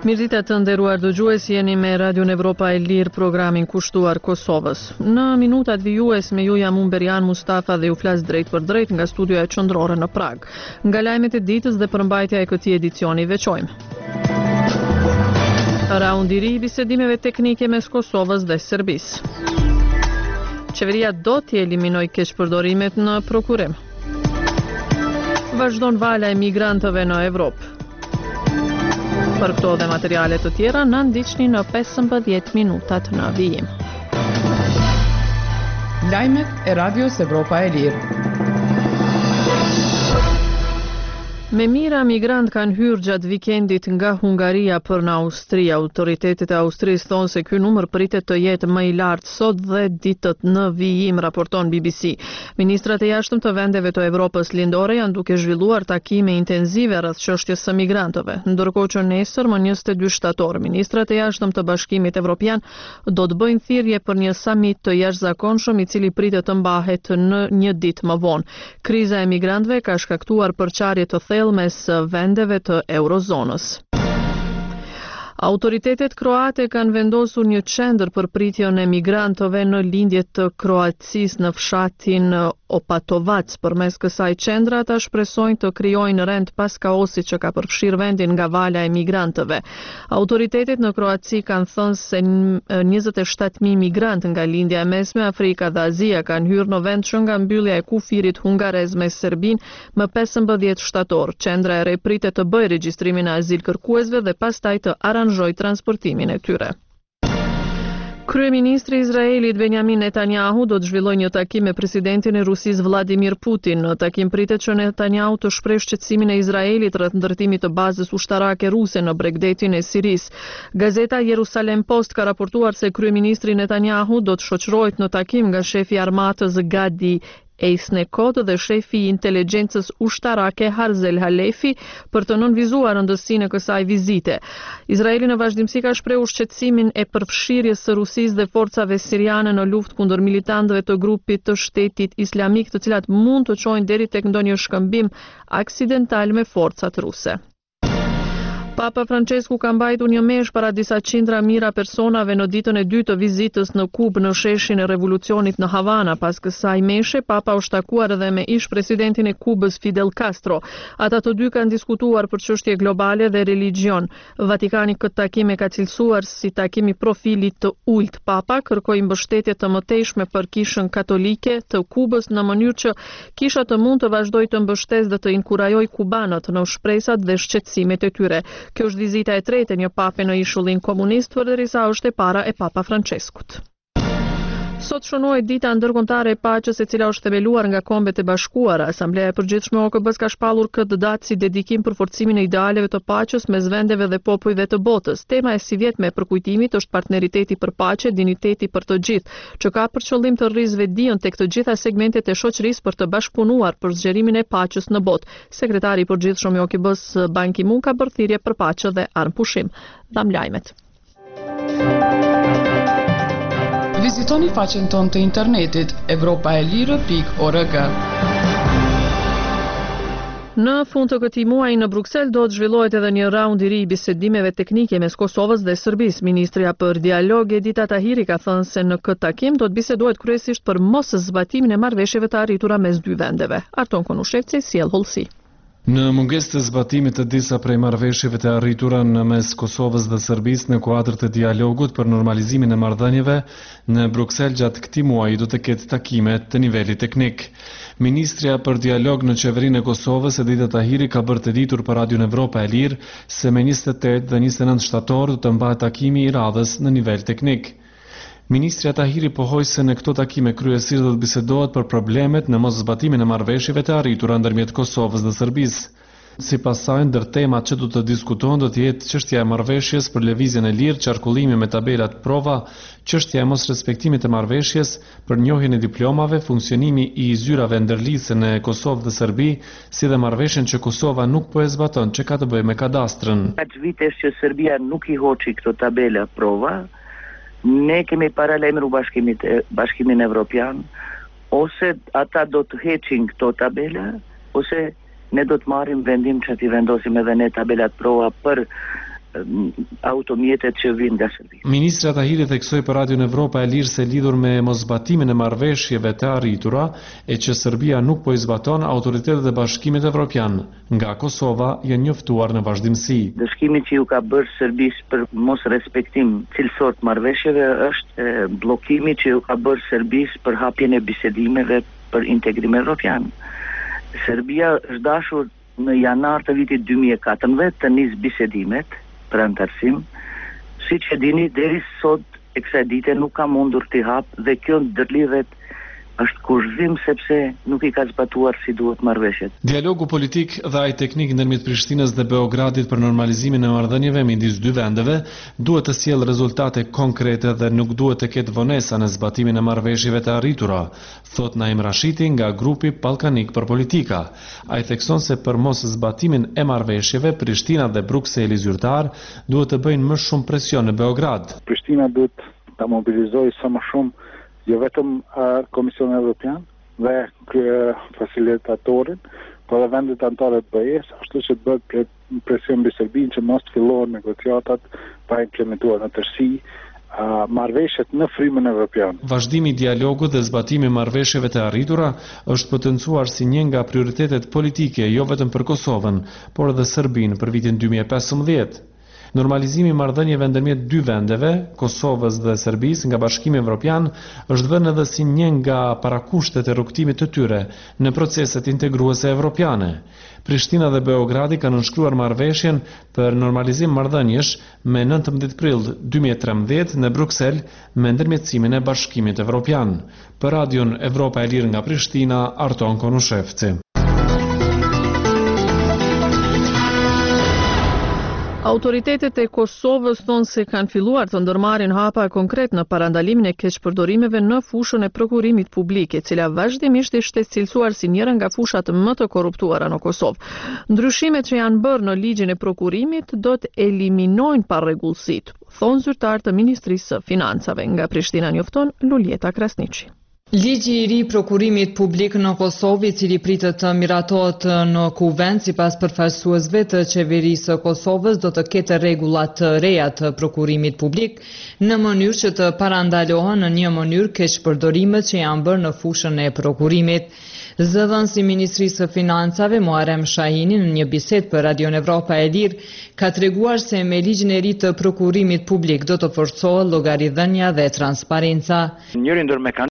Mirëditë të nderuar dëgjues, jeni me Radion Evropa e Lirë, programin kushtuar Kosovës. Në minutat vijues me ju jam unë Berian Mustafa dhe ju flas drejt për drejt nga studioja qendrore në Prag. Nga lajmet e ditës dhe përmbajtja e këtij edicioni veçojmë. Raundi i ri i bisedimeve teknike mes Kosovës dhe Serbisë. Qeveria do t'i eliminojë keqpërdorimet në prokurim. Vazhdon vala e migrantëve në Evropë. Për këto dhe materiale të tjera, na ndiqni në 15 minutat në vijim. Lajmet e Radios Evropa e Lirë. Me mira migrant kanë hyrë gjatë vikendit nga Hungaria për në Austri. Autoritetet e Austrisë thonë se ky numër pritet të jetë më i lartë sot dhe ditët në vijim, raporton BBC. Ministrat e jashtëm të vendeve të Evropës lindore janë duke zhvilluar takime intenzive rreth çështjes së migrantëve. Ndërkohë që nesër, më 22 shtator, ministrat e jashtëm të Bashkimit Evropian do të bëjnë thirrje për një samit të jashtëzakonshëm i cili pritet të mbahet në një ditë më vonë. Kriza e migrantëve ka shkaktuar përçarje të mes vendeve të eurozonës. Autoritetet kroate kanë vendosur një qendër për pritjen e migrantëve në lindje të Kroacisë në fshatin Opatovac. Përmes kësaj qendre ata shpresojnë të krijojnë rend pas kaosit që ka përfshirë vendin nga vala e migrantëve. Autoritetet në Kroaci kanë thënë se 27.000 migrantë nga lindja e mesme, Afrika dhe Azia kanë hyrë në vend që nga mbyllja e kufirit hungarez me Serbinë më 15 shtator. Qendra e re pritet të bëjë regjistrimin e azil kërkuesve dhe pastaj të aranjojë transportimin e tyre. Kryeministri i Izraelit Benjamin Netanyahu do të zhvillojë një takim me presidentin e Rusisë Vladimir Putin. Në takim pritet që Netanyahu të shprehë shqetësimin e Izraelit rreth ndërtimit të bazës ushtarake ruse në Bregdetin e Sirisë. Gazeta Jerusalem Post ka raportuar se kryeministri Netanyahu do të shoqërohet në takim nga shefi i armatës Gadi Eisnekot dhe shefi i inteligjencës ushtarake Harzel Halefi për të nënvizuar rëndësinë e kësaj vizite. Izraeli në vazhdimsi ka shprehur shqetësimin e përfshirjes së Rusisë dhe forcave siriane në luftë kundër militantëve të grupit të Shtetit Islamik, të cilat mund të çojnë deri tek ndonjë shkëmbim aksidental me forcat ruse. Papa Francesku ka mbajtur një meshë para disa qindra mijëra personave në ditën e dytë të vizitës në Kubë në sheshin e revolucionit në Havana. Pas kësaj meshe, Papa u shtakuar edhe me ish presidentin e Kubës Fidel Castro. Ata të dy kanë diskutuar për çështje globale dhe religjion. Vatikani këtë takim e ka cilësuar si takim i profilit të ulët. Papa kërkoi mbështetje të mëtejshme për kishën katolike të Kubës në mënyrë që kisha të mund të vazhdojë të mbështesë dhe të inkurajojë kubanët në shpresat dhe shqetësimet e tyre. Kjo është vizita e tretë e një pape në ishullin komunist, përderisa është e para e Papa Franceskut. Sot shënohet dita ndërkombëtare e paqes, e cila është themeluar nga Kombet e Bashkuara. Asambleja e Përgjithshme e OKB-s ka shpallur këtë datë si dedikim për forcimin e idealeve të paqes mes vendeve dhe popujve të botës. Tema e si vjetme e përkujtimit është partneriteti për paqe, dinjiteti për të gjithë, që ka për qëllim të rrisë vetdijen tek të gjitha segmentet e shoqërisë për të bashkëpunuar për zgjerimin e paqes në botë. Sekretari i Përgjithshëm i OKB-s Ban Ki-moon ka bërë thirrje për paqe dhe armpushim. Dham lajmet. Vizitoni faqen tonë të internetit europaelire.org. Në fund të këtij muaji në Bruksel do të zhvillohet edhe një raund i ri i bisedimeve teknike mes Kosovës dhe Serbisë. Ministrja për dialog Edita Tahiri ka thënë se në këtë takim do të bisedohet kryesisht për mos zbatimin e marrëveshjeve të arritura mes dy vendeve. Arton Konushevci sjell hollësi. Në mungesë të zbatimit të disa prej marrëveshjeve të arritura në mes Kosovës dhe Serbisë në kuadër të dialogut për normalizimin e marrëdhënieve, në Bruksel gjatë këtij muaji do të ketë takime të nivelit teknik. Ministrja për dialog në qeverinë e Kosovës, Edita Tahiri, ka bërë të ditur për Radion Evropa e Lirë se me 28 dhe 29 shtator do të mbahet takimi i radhës në nivel teknik. Ministrja Tahiri pohoi se në këto takime kryesisht do të bisedohet për problemet në mos zbatimin e marrëveshjeve të arritura ndërmjet Kosovës dhe Serbisë. Sipas saj, ndër temat që do të diskutohen do të jetë çështja e marrëveshjes për lëvizjen e lirë, qarkullimi me tabelat prova, çështja e mos respektimit të marrëveshjes për njohjen e diplomave, funksionimi i zyrave ndërlidhëse në Kosovë dhe Serbi, si dhe marrëveshjen që Kosova nuk po e zbaton, që ka të bëjë me kadastrën. Atë vitesh që Serbia nuk i hoqi këto tabela prova, ne kemi paralajmëruar Bashkimin Evropian, ose ata do të heqin këto tabela, ose ne do të marrim vendim që t'i vendosim edhe ne tabelat prova për automjetet që vinë nga Serbia. Ministra Tahiri theksoi për Radion Evropa e Lirë se lidhur me mosbatimin e marrëveshjeve të arritura e që Serbia nuk po i zbaton, autoritetet e Bashkimit Evropian nga Kosova janë njoftuar në vazhdimsi. Dëshkimi që ju ka bërë Serbisë për mos respektim cilësor të marrëveshjeve është bllokimi që ju ka bërë Serbisë për hapjen e bisedimeve për integrim evropian. Serbia është dashur në janar të vitit 2014 të nisë bisedimet për antarësim, siç e dini deri sot e kësaj dite nuk ka mundur t'i hap dhe kjo ndërlidhet është kurzim sepse nuk i ka zbatuar si duhet marrëveshjet. Dialogu politik dhe ai teknik ndërmjet Prishtinës dhe Beogradit për normalizimin e marrëdhënieve midis dy vendeve duhet të sjellë rezultate konkrete dhe nuk duhet të ketë vonesa në zbatimin e marrëveshjeve të arritura, thot Naim Rashiti nga grupi Ballkanik për Politika. Ai thekson se për mos zbatimin e marrëveshjeve, Prishtina dhe Brukseli zyrtar duhet të bëjnë më shumë presion në Beograd. Prishtina duhet ta mobilizojë sa më shumë jo vetëm Komisionin Evropian dhe facilitatorin, por edhe vendet anëtare të BE-s, ashtu që të bëhet presion mbi Serbinë që mos të fillohen negociatat pa implementuar në tërësi marrëveshjet në frymën evropiane. Vazhdimi i dialogut dhe zbatimi i marrëveshjeve të arritura është potencuar si një nga prioritetet politike jo vetëm për Kosovën, por edhe Serbinë për vitin 2015. Normalizimi i marrëdhënieve ndërmjet dy vendeve, Kosovës dhe Serbisë nga Bashkimi Evropian, është vënë edhe si një nga parakushtet e rrugtimit të tyre në proceset integruese evropiane. Prishtina dhe Beogradi kanë nënshkruar marrëveshjen për normalizim marrëdhëniesh me 19 prill 2013 në Bruksel me ndërmjetësimin e Bashkimit Evropian. Për Radion Evropa e Lirë nga Prishtina, Arton Konushevci. Autoritetet e Kosovës thonë se kanë filluar të ndërmarrin hapa konkret në parandalimin e keqpërdorimeve në fushën e prokurimit publik, e cila vazhdimisht ishte cilësuar si njëra nga fushat më të korruptuara në Kosovë. Ndryshimet që janë bërë në ligjin e prokurimit do të eliminojnë parregullsitë, thonë zyrtar të Ministrisë së Financave. Nga Prishtina njofton Luljeta Krasniqi. Ligji i ri prokurimit publik në Kosovë, i cili pritet të miratohet në kuvend sipas përfaqësuesve të qeverisë së Kosovës, do të ketë rregulla të reja të prokurimit publik në mënyrë që të parandalohen në një mënyrë keqpërdorimet që janë bërë në fushën e prokurimit. Zëdhënësi i Ministrisë së Financave Muharrem Shahini në një bisedë për Radion Evropa e Lirë ka treguar se me ligjin e ri të prokurimit publik do të forcohet llogaridhënia dhe transparenca.